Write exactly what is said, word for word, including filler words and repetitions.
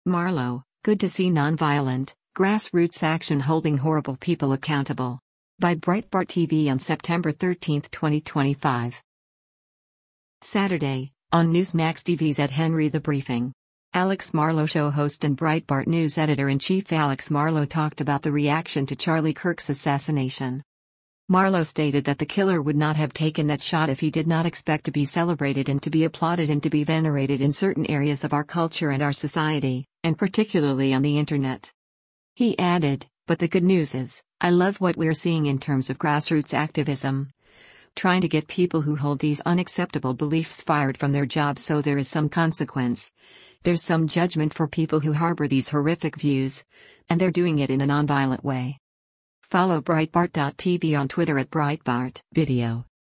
Marlow, good to see nonviolent, grassroots action holding horrible people accountable. By Breitbart T V on September thirteenth, twenty twenty-five. Saturday, on Newsmax T V's at Henry the Briefing. Alex Marlow, show host and Breitbart News editor-in-chief Alex Marlow talked about the reaction to Charlie Kirk's assassination. Marlow stated that the killer would not have taken that shot if he did not expect to be celebrated and to be applauded and to be venerated in certain areas of our culture and our society, and particularly on the internet. He added, "But the good news is, I love what we're seeing in terms of grassroots activism. Trying to get people who hold these unacceptable beliefs fired from their jobs so there is some consequence. There's some judgment for people who harbor these horrific views. And they're doing it in a nonviolent way." Follow Breitbart dot T V on Twitter at Breitbart Video.